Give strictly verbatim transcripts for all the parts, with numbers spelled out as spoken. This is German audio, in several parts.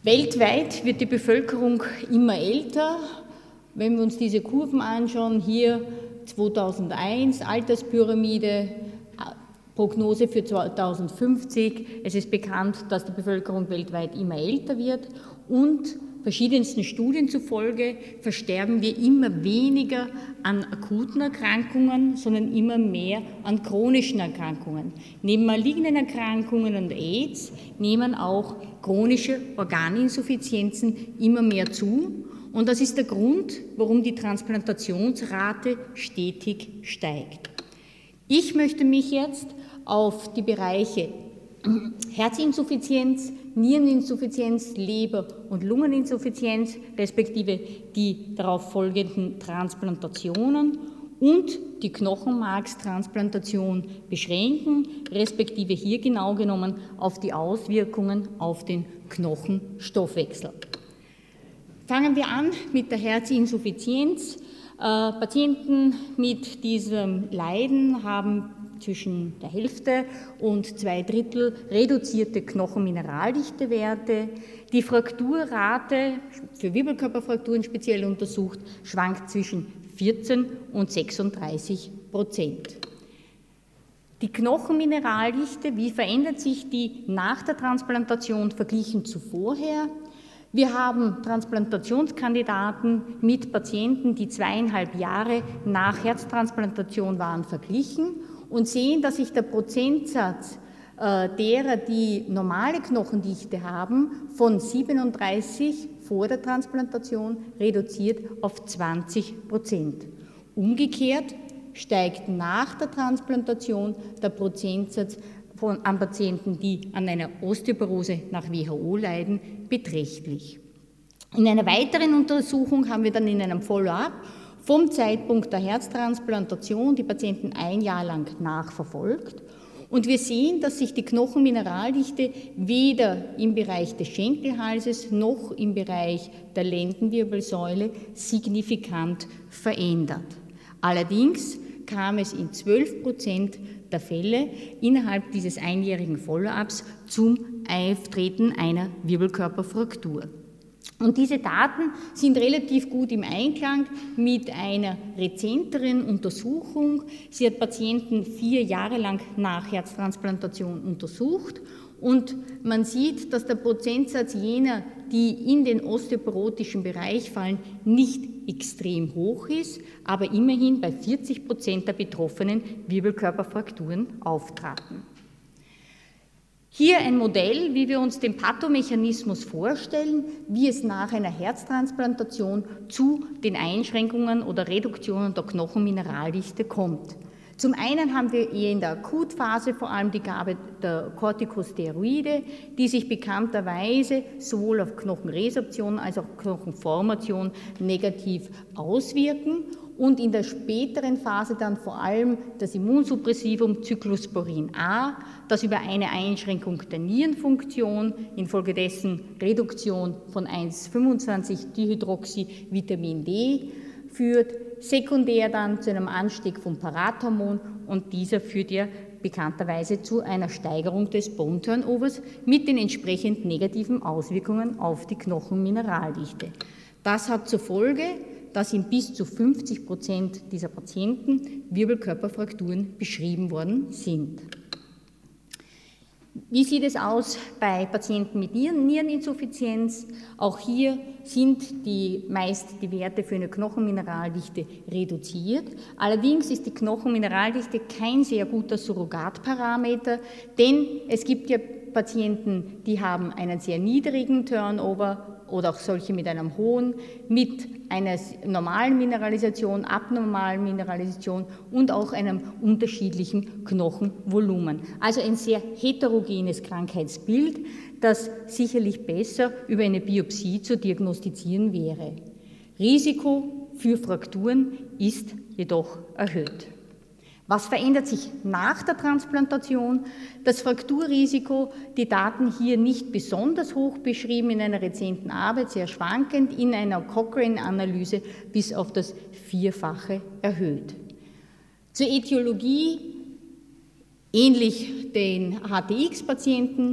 Weltweit wird die Bevölkerung immer älter. Wenn wir uns diese Kurven anschauen, hier zweitausendeins, Alterspyramide, Prognose für zweitausendfünfzig. Es ist bekannt, dass die Bevölkerung weltweit immer älter wird und verschiedensten Studien zufolge versterben wir immer weniger an akuten Erkrankungen, sondern immer mehr an chronischen Erkrankungen. Neben malignen Erkrankungen und AIDS nehmen auch chronische Organinsuffizienzen immer mehr zu. Und das ist der Grund, warum die Transplantationsrate stetig steigt. Ich möchte mich jetzt auf die Bereiche Herzinsuffizienz, Niereninsuffizienz, Leber- und Lungeninsuffizienz, respektive die darauf folgenden Transplantationen und die Knochenmarkstransplantation beschränken, respektive hier genau genommen auf die Auswirkungen auf den Knochenstoffwechsel. Fangen wir an mit der Herzinsuffizienz. Äh, Patienten mit diesem Leiden haben zwischen der Hälfte und zwei Drittel reduzierte Knochenmineraldichtewerte. Die Frakturrate, für Wirbelkörperfrakturen speziell untersucht, schwankt zwischen vierzehn und sechsunddreißig Prozent. Die Knochenmineraldichte, wie verändert sich die nach der Transplantation verglichen zu vorher? Wir haben Transplantationskandidaten mit Patienten, die zweieinhalb Jahre nach Herztransplantation waren, verglichen und sehen, dass sich der Prozentsatz äh, derer, die normale Knochendichte haben, von siebenunddreißig vor der Transplantation reduziert auf zwanzig Prozent. Umgekehrt steigt nach der Transplantation der Prozentsatz von, an Patienten, die an einer Osteoporose nach W H O leiden, beträchtlich. In einer weiteren Untersuchung haben wir dann in einem Follow-up vom Zeitpunkt der Herztransplantation die Patienten ein Jahr lang nachverfolgt und wir sehen, dass sich die Knochenmineraldichte weder im Bereich des Schenkelhalses noch im Bereich der Lendenwirbelsäule signifikant verändert. Allerdings kam es in zwölf Prozent der Fälle innerhalb dieses einjährigen Follow-ups zum Auftreten einer Wirbelkörperfraktur. Und diese Daten sind relativ gut im Einklang mit einer rezenteren Untersuchung. Sie hat Patienten vier Jahre lang nach Herztransplantation untersucht und man sieht, dass der Prozentsatz jener, die in den osteoporotischen Bereich fallen, nicht extrem hoch ist, aber immerhin bei vierzig Prozent der betroffenen Wirbelkörperfrakturen auftraten. Hier ein Modell, wie wir uns den Pathomechanismus vorstellen, wie es nach einer Herztransplantation zu den Einschränkungen oder Reduktionen der Knochenmineraldichte kommt. Zum einen haben wir eher in der Akutphase vor allem die Gabe der Corticosteroide, die sich bekannterweise sowohl auf Knochenresorption als auch Knochenformation negativ auswirken. Und in der späteren Phase dann vor allem das Immunsuppressivum Cyclosporin A, das über eine Einschränkung der Nierenfunktion, infolgedessen Reduktion von eins Komma fünfundzwanzig Dihydroxyvitamin D führt, sekundär dann zu einem Anstieg von Parathormon und dieser führt ja bekannterweise zu einer Steigerung des Bone Turnovers mit den entsprechend negativen Auswirkungen auf die Knochenmineraldichte. Das hat zur Folge, dass in bis zu fünfzig Prozent dieser Patienten Wirbelkörperfrakturen beschrieben worden sind. Wie sieht es aus bei Patienten mit Niereninsuffizienz? Auch hier sind die, meist die Werte für eine Knochenmineraldichte reduziert. Allerdings ist die Knochenmineraldichte kein sehr guter Surrogatparameter, denn es gibt ja Patienten, die haben einen sehr niedrigen Turnover oder auch solche mit einem hohen, mit einer normalen Mineralisation, abnormalen Mineralisation und auch einem unterschiedlichen Knochenvolumen. Also ein sehr heterogenes Krankheitsbild, das sicherlich besser über eine Biopsie zu diagnostizieren wäre. Risiko für Frakturen ist jedoch erhöht. Was verändert sich nach der Transplantation? Das Frakturrisiko, die Daten hier nicht besonders hoch beschrieben in einer rezenten Arbeit, sehr schwankend, in einer Cochrane-Analyse bis auf das Vierfache erhöht. Zur Ätiologie, ähnlich den H T X-Patienten,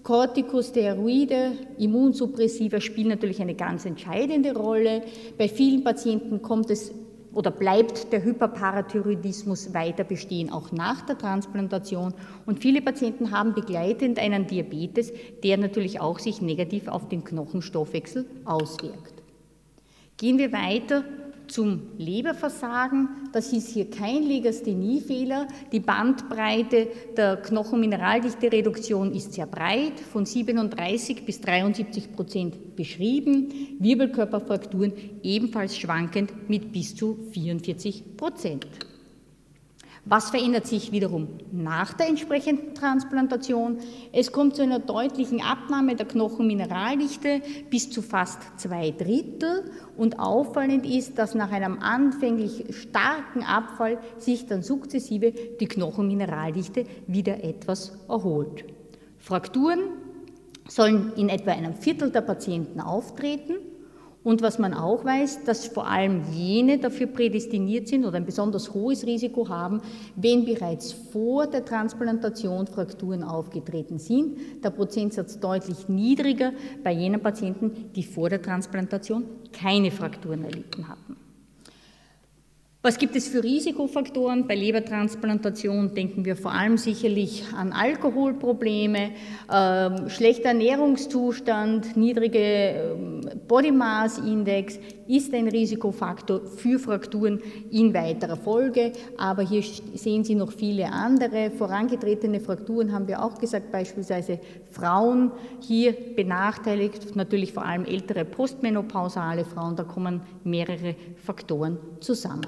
Corticosteroide, Immunsuppressiva spielen natürlich eine ganz entscheidende Rolle. Bei vielen Patienten kommt es oder bleibt der Hyperparathyroidismus weiter bestehen, auch nach der Transplantation. Und viele Patienten haben begleitend einen Diabetes, der natürlich auch sich negativ auf den Knochenstoffwechsel auswirkt. Gehen wir weiter zum Leberversagen. Das ist hier kein Legastheniefehler. Die Bandbreite der Knochenmineraldichtereduktion ist sehr breit, von siebenunddreißig bis dreiundsiebzig Prozent beschrieben. Wirbelkörperfrakturen ebenfalls schwankend mit bis zu vierundvierzig Prozent. Was verändert sich wiederum nach der entsprechenden Transplantation? Es kommt zu einer deutlichen Abnahme der Knochenmineraldichte bis zu fast zwei Drittel und auffallend ist, dass nach einem anfänglich starken Abfall sich dann sukzessive die Knochenmineraldichte wieder etwas erholt. Frakturen sollen in etwa einem Viertel der Patienten auftreten. Und was man auch weiß, dass vor allem jene dafür prädestiniert sind oder ein besonders hohes Risiko haben, wenn bereits vor der Transplantation Frakturen aufgetreten sind. Der Prozentsatz deutlich niedriger bei jenen Patienten, die vor der Transplantation keine Frakturen erlitten hatten. Was gibt es für Risikofaktoren? Bei Lebertransplantation denken wir vor allem sicherlich an Alkoholprobleme, äh, schlechter Ernährungszustand, niedrige äh, Body Mass Index ist ein Risikofaktor für Frakturen in weiterer Folge, aber hier sehen Sie noch viele andere. Vorangetretene Frakturen haben wir auch gesagt, beispielsweise Frauen hier benachteiligt, natürlich vor allem ältere postmenopausale Frauen, da kommen mehrere Faktoren zusammen.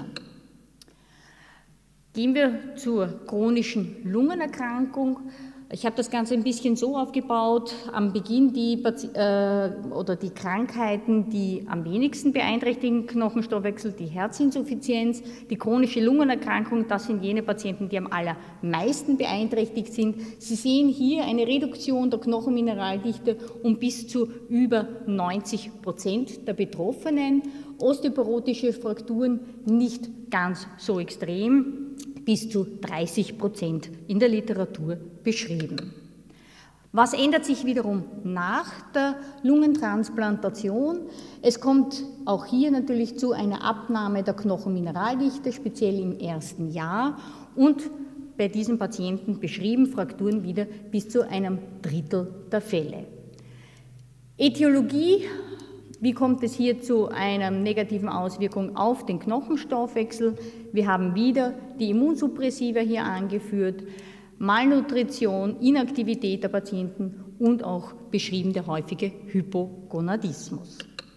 Gehen wir zur chronischen Lungenerkrankung. Ich habe das Ganze ein bisschen so aufgebaut, am Beginn die, äh, oder die Krankheiten, die am wenigsten beeinträchtigen Knochenstoffwechsel, die Herzinsuffizienz, die chronische Lungenerkrankung, das sind jene Patienten, die am allermeisten beeinträchtigt sind. Sie sehen hier eine Reduktion der Knochenmineraldichte um bis zu über neunzig Prozent der Betroffenen. Osteoporotische Frakturen nicht ganz so extrem, bis zu dreißig Prozent in der Literatur beschrieben. Was ändert sich wiederum nach der Lungentransplantation? Es kommt auch hier natürlich zu einer Abnahme der Knochenmineraldichte, speziell im ersten Jahr und bei diesen Patienten beschrieben Frakturen wieder bis zu einem Drittel der Fälle. Ätiologie. Wie kommt es hier zu einer negativen Auswirkung auf den Knochenstoffwechsel? Wir haben wieder die Immunsuppressiva hier angeführt, Malnutrition, Inaktivität der Patienten und auch beschrieben der häufige Hypogonadismus.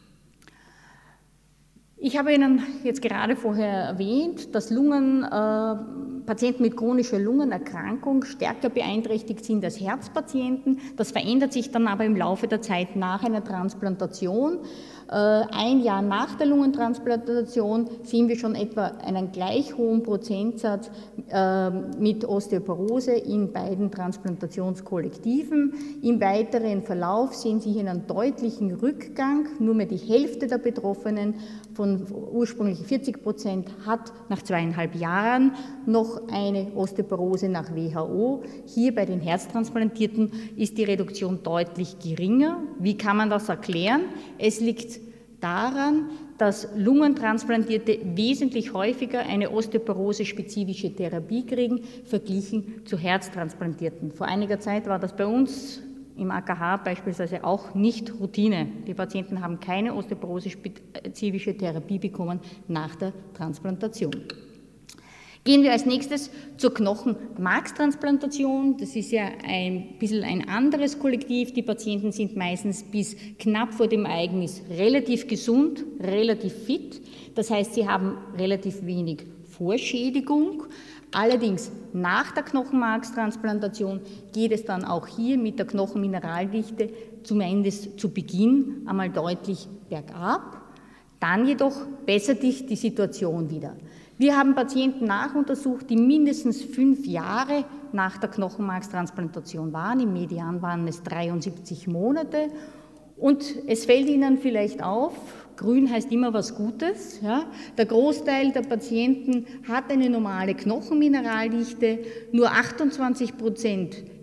Ich habe Ihnen jetzt gerade vorher erwähnt, dass Lungen, äh, Patienten mit chronischer Lungenerkrankung stärker beeinträchtigt sind als Herzpatienten. Das verändert sich dann aber im Laufe der Zeit nach einer Transplantation. Äh, ein Jahr nach der Lungentransplantation sehen wir schon etwa einen gleich hohen Prozentsatz äh, mit Osteoporose in beiden Transplantationskollektiven. Im weiteren Verlauf sehen Sie hier einen deutlichen Rückgang. Nur mehr die Hälfte der Betroffenen von ursprünglich vierzig Prozent hat nach zweieinhalb Jahren noch eine Osteoporose nach W H O. Hier bei den Herztransplantierten ist die Reduktion deutlich geringer. Wie kann man das erklären? Es liegt daran, dass Lungentransplantierte wesentlich häufiger eine osteoporose-spezifische Therapie kriegen, verglichen zu Herztransplantierten. Vor einiger Zeit war das bei uns im A K H beispielsweise auch nicht Routine. Die Patienten haben keine osteoporose-spezifische Therapie bekommen nach der Transplantation. Gehen wir als nächstes zur Knochenmarkstransplantation. Das ist ja ein bisschen ein anderes Kollektiv. Die Patienten sind meistens bis knapp vor dem Ereignis relativ gesund, relativ fit. Das heißt, sie haben relativ wenig Vorschädigung. Allerdings nach der Knochenmarkstransplantation geht es dann auch hier mit der Knochenmineraldichte zumindest zu Beginn einmal deutlich bergab. Dann jedoch bessert sich die Situation wieder. Wir haben Patienten nachuntersucht, die mindestens fünf Jahre nach der Knochenmarkstransplantation waren. Im Median waren es dreiundsiebzig Monate. Und es fällt Ihnen vielleicht auf, grün heißt immer was Gutes. Ja? Der Großteil der Patienten hat eine normale Knochenmineraldichte, nur achtundzwanzig Prozent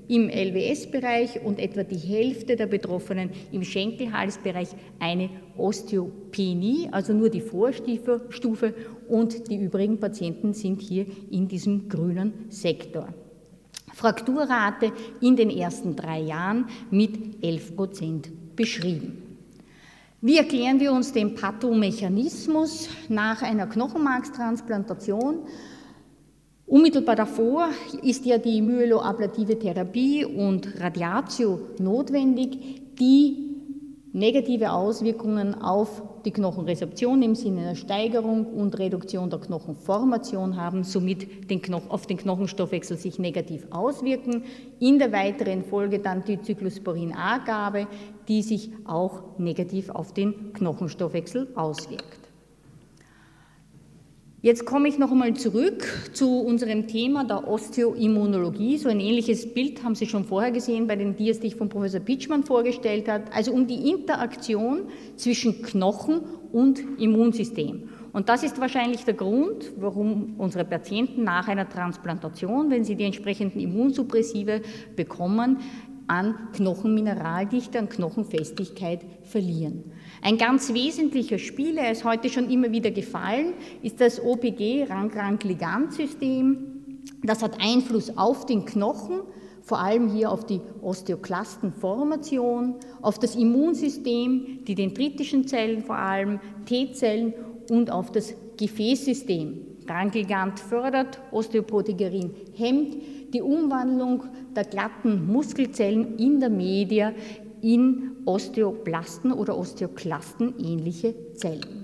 im L W S-Bereich und etwa die Hälfte der Betroffenen im Schenkelhalsbereich eine Osteopenie, also nur die Vorstufe, und die übrigen Patienten sind hier in diesem grünen Sektor. Frakturrate in den ersten drei Jahren mit elf Prozent beschrieben. Wie erklären wir uns den Pathomechanismus nach einer Knochenmarkstransplantation? Unmittelbar davor ist ja die myeloablative Therapie und Radiatio notwendig, die negative Auswirkungen auf die Knochenresorption im Sinne der Steigerung und Reduktion der Knochenformation haben, somit den Knochen, auf den Knochenstoffwechsel sich negativ auswirken. In der weiteren Folge dann die Cyclosporin-A-Gabe, die sich auch negativ auf den Knochenstoffwechsel auswirkt. Jetzt komme ich noch einmal zurück zu unserem Thema der Osteoimmunologie. So ein ähnliches Bild haben Sie schon vorher gesehen bei den Dias, die ich von Professor Pitschmann vorgestellt habe. Also um die Interaktion zwischen Knochen und Immunsystem. Und das ist wahrscheinlich der Grund, warum unsere Patienten nach einer Transplantation, wenn sie die entsprechenden Immunsuppressive bekommen, an Knochenmineraldichte, an Knochenfestigkeit verlieren. Ein ganz wesentlicher Spieler, er ist heute schon immer wieder gefallen, ist das O P G-Rank-Rank-Ligand-System. Das hat Einfluss auf den Knochen, vor allem hier auf die Osteoklastenformation, auf das Immunsystem, die dendritischen Zellen vor allem, T-Zellen und auf das Gefäßsystem. Rank-Ligand fördert, Osteoprotegerin hemmt die Umwandlung der glatten Muskelzellen in der Media in Osteoblasten oder Osteoklasten ähnliche Zellen.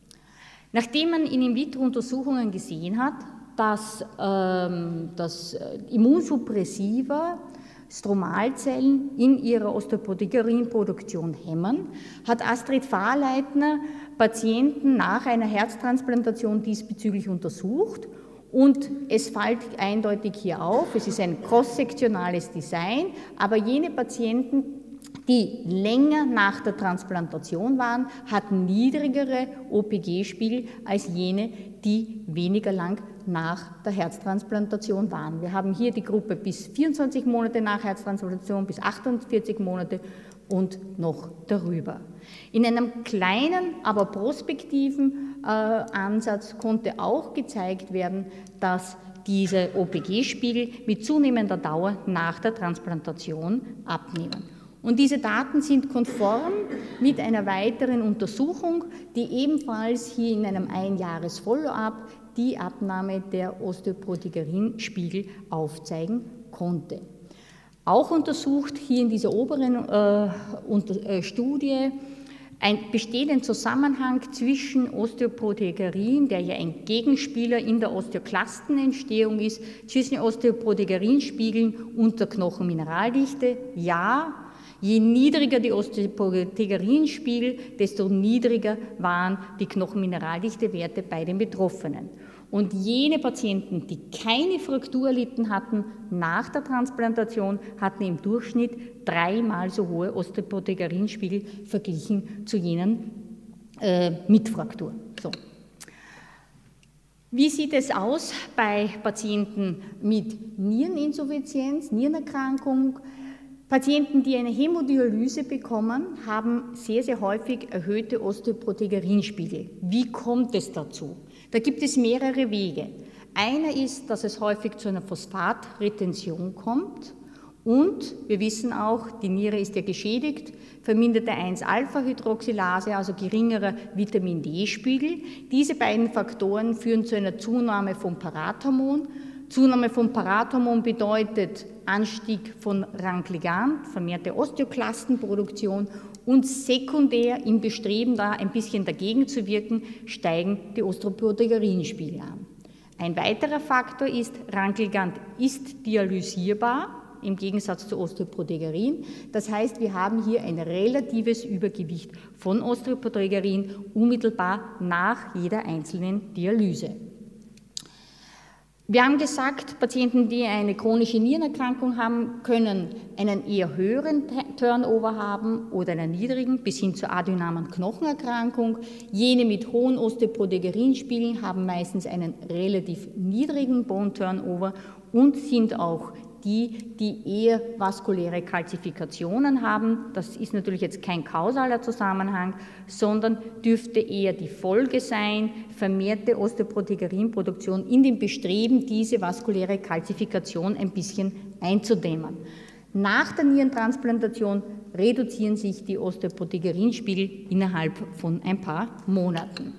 Nachdem man in In-vitro-Untersuchungen gesehen hat, dass ähm, das Immunsuppressiva Stromalzellen in ihrer Osteoprotegerinproduktion hemmen, hat Astrid Fahrleitner Patienten nach einer Herztransplantation diesbezüglich untersucht. Und es fällt eindeutig hier auf, es ist ein cross-sektionales Design, aber jene Patienten, die länger nach der Transplantation waren, hatten niedrigere O P G-Spiegel als jene, die weniger lang nach der Herztransplantation waren. Wir haben hier die Gruppe bis vierundzwanzig Monate nach Herztransplantation, bis achtundvierzig Monate und noch darüber. In einem kleinen, aber prospektiven äh, Ansatz konnte auch gezeigt werden, dass diese O P G-Spiegel mit zunehmender Dauer nach der Transplantation abnehmen. Und diese Daten sind konform mit einer weiteren Untersuchung, die ebenfalls hier in einem Einjahres-Follow-up die Abnahme der Osteoprotegerinspiegel aufzeigen konnte. Auch untersucht hier in dieser oberen äh, unter, äh, Studie ein bestehenden Zusammenhang zwischen Osteoprotegerin, der ja ein Gegenspieler in der Osteoklastenentstehung ist, zwischen Osteoprotegerinspiegeln und der Knochenmineraldichte. Ja, je niedriger die Osteoprotegerinspiegel, desto niedriger waren die Knochenmineraldichtewerte bei den Betroffenen. Und jene Patienten, die keine Fraktur erlitten hatten nach der Transplantation, hatten im Durchschnitt dreimal so hohe Osteoprotegerinspiegel verglichen zu jenen äh, mit Fraktur. So. Wie sieht es aus bei Patienten mit Niereninsuffizienz, Nierenerkrankung? Patienten, die eine Hämodialyse bekommen, haben sehr, sehr häufig erhöhte Osteoprotegerinspiegel. Wie kommt es dazu? Da gibt es mehrere Wege. Einer ist, dass es häufig zu einer Phosphatretention kommt und wir wissen auch, die Niere ist ja geschädigt, verminderte eins Alpha Hydroxylase, also geringerer Vitamin D-Spiegel. Diese beiden Faktoren führen zu einer Zunahme von Parathormon. Zunahme von Parathormon bedeutet Anstieg von Rank-Ligand, vermehrte Osteoklastenproduktion und sekundär im Bestreben, da ein bisschen dagegen zu wirken, steigen die Osteoprotegerinspiegel an. Ein weiterer Faktor ist, Rank-Ligand ist dialysierbar, im Gegensatz zu Osteoprotegerin. Das heißt, wir haben hier ein relatives Übergewicht von Osteoprotegerin unmittelbar nach jeder einzelnen Dialyse. Wir haben gesagt, Patienten, die eine chronische Nierenerkrankung haben, können einen eher höheren Turnover haben oder einen niedrigen bis hin zur adynamen Knochenerkrankung. Jene mit hohen Osteoprotegerinspiegeln haben meistens einen relativ niedrigen Bone Turnover und sind auch die, die eher vaskuläre Kalzifikationen haben. Das ist natürlich jetzt kein kausaler Zusammenhang, sondern dürfte eher die Folge sein, vermehrte Osteoproteigerinproduktion in dem Bestreben, diese vaskuläre Kalzifikation ein bisschen einzudämmen. Nach der Nierentransplantation reduzieren sich die Osteoproteigerinspiegel innerhalb von ein paar Monaten.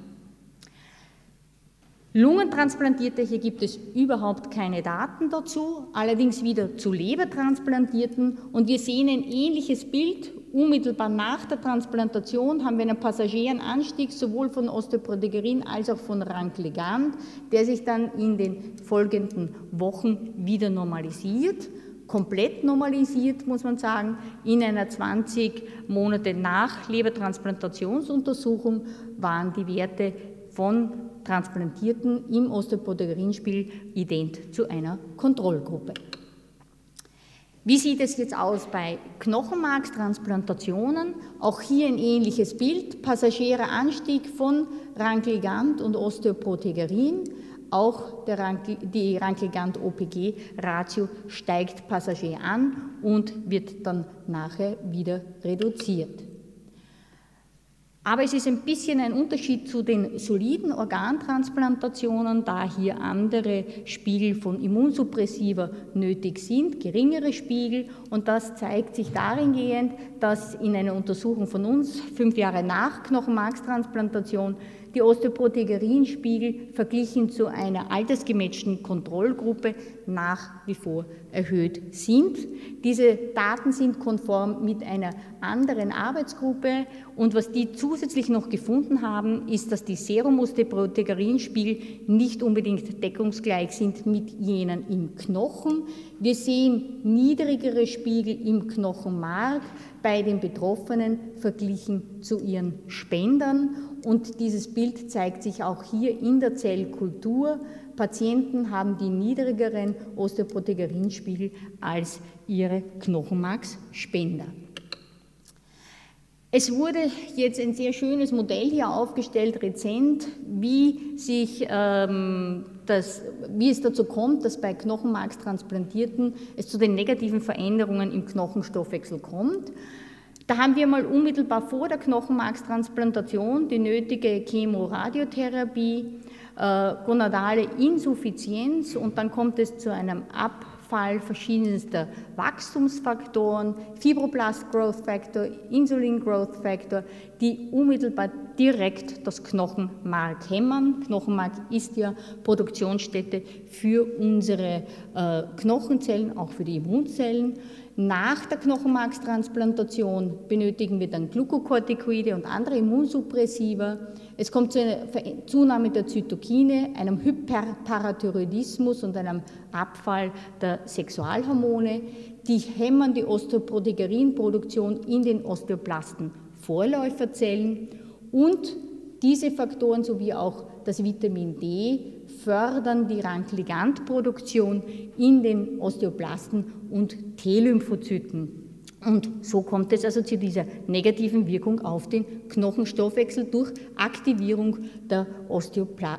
Lungentransplantierte, hier gibt es überhaupt keine Daten dazu, allerdings wieder zu Lebertransplantierten, und wir sehen ein ähnliches Bild. Unmittelbar nach der Transplantation haben wir einen passagären Anstieg sowohl von Osteoproteigerin als auch von Rank-Ligand, der sich dann in den folgenden Wochen wieder normalisiert. Komplett normalisiert, muss man sagen, in einer zwanzig Monate nach Lebertransplantationsuntersuchung waren die Werte von Transplantierten im Osteoproteigerinspiegel ident zu einer Kontrollgruppe. Wie sieht es jetzt aus bei Knochenmarkstransplantationen? Auch hier ein ähnliches Bild, passagierer Anstieg von Rank-Ligand und Osteoproteigerin. Auch der Rank, die Rank-Ligand-O P G-Ratio steigt passagier an und wird dann nachher wieder reduziert. Aber es ist ein bisschen ein Unterschied zu den soliden Organtransplantationen, da hier andere Spiegel von Immunsuppressiva nötig sind, geringere Spiegel, und das zeigt sich dahingehend, dass in einer Untersuchung von uns, fünf Jahre nach Knochenmarkstransplantation, die Osteoproteigerinspiegel verglichen zu einer altersgematchten Kontrollgruppe nach wie vor erhöht sind. Diese Daten sind konform mit einer anderen Arbeitsgruppe, und was die zusätzlich noch gefunden haben, ist, dass die Serum-Osteoproteigerinspiegel nicht unbedingt deckungsgleich sind mit jenen im Knochen. Wir sehen niedrigere Spiegel im Knochenmark bei den Betroffenen verglichen zu ihren Spendern, und dieses Bild zeigt sich auch hier in der Zellkultur. Patienten haben die niedrigeren Osteoproteigerinspiegel als ihre Knochenmarksspender. Es wurde jetzt ein sehr schönes Modell hier aufgestellt, rezent, wie, sich, ähm, das, wie es dazu kommt, dass bei Knochenmarkstransplantierten es zu den negativen Veränderungen im Knochenstoffwechsel kommt. Da haben wir mal unmittelbar vor der Knochenmarkstransplantation die nötige Chemoradiotherapie, äh, gonadale Insuffizienz, und dann kommt es zu einem Abfall verschiedenster Wachstumsfaktoren, Fibroblast Growth Factor, Insulin Growth Factor, die unmittelbar direkt das Knochenmark hämmern. Knochenmark ist ja Produktionsstätte für unsere äh, Knochenzellen, auch für die Immunzellen. Nach der Knochenmarkstransplantation benötigen wir dann Glukokortikoide und andere Immunsuppressiva. Es kommt zu einer Zunahme der Zytokine, einem Hyperparathyroidismus und einem Abfall der Sexualhormone. Die hämmern die Osteoproteigerinproduktion in den Osteoblasten-Vorläuferzellen, und diese Faktoren sowie auch das Vitamin D fördern die Rank-Ligand-Produktion in den Osteoblasten und T-Lymphozyten. Und so kommt es also zu dieser negativen Wirkung auf den Knochenstoffwechsel durch Aktivierung der Osteopla-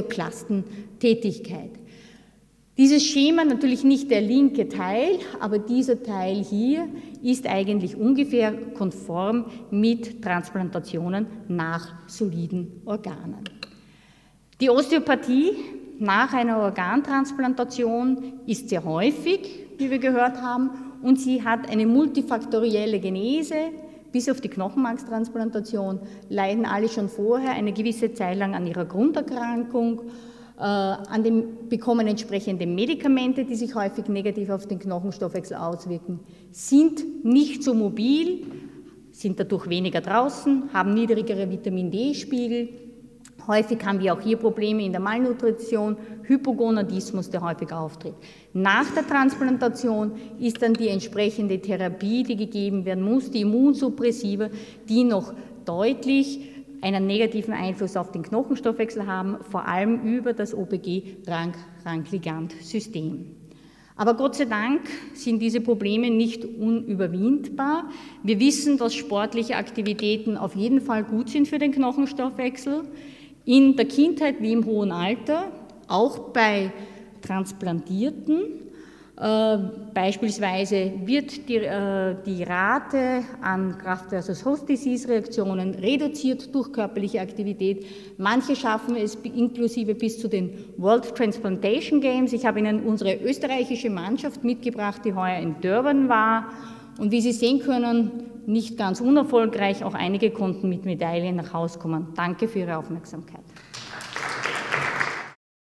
Osteoklastentätigkeit. Dieses Schema, natürlich nicht der linke Teil, aber dieser Teil hier ist eigentlich ungefähr konform mit Transplantationen nach soliden Organen. Die Osteopathie nach einer Organtransplantation ist sehr häufig, wie wir gehört haben, und sie hat eine multifaktorielle Genese. Bis auf die Knochenmarkstransplantation leiden alle schon vorher eine gewisse Zeit lang an ihrer Grunderkrankung, äh, an dem, bekommen entsprechende Medikamente, die sich häufig negativ auf den Knochenstoffwechsel auswirken, sind nicht so mobil, sind dadurch weniger draußen, haben niedrigere Vitamin D-Spiegel. Häufig haben wir auch hier Probleme in der Malnutrition, Hypogonadismus, der häufig auftritt. Nach der Transplantation ist dann die entsprechende Therapie, die gegeben werden muss, die Immunsuppressiva, die noch deutlich einen negativen Einfluss auf den Knochenstoffwechsel haben, vor allem über das O P G-Rank-Ligand-System. Aber Gott sei Dank sind diese Probleme nicht unüberwindbar. Wir wissen, dass sportliche Aktivitäten auf jeden Fall gut sind für den Knochenstoffwechsel. In der Kindheit wie im hohen Alter, auch bei Transplantierten. Äh, beispielsweise wird die, äh, die Rate an Graft-versus-Host-Disease-Reaktionen reduziert durch körperliche Aktivität. Manche schaffen es inklusive bis zu den World Transplantation Games. Ich habe Ihnen unsere österreichische Mannschaft mitgebracht, die heuer in Durban war. Und wie Sie sehen können, nicht ganz unerfolgreich, auch einige konnten mit Medaillen nach Hause kommen. Danke für Ihre Aufmerksamkeit.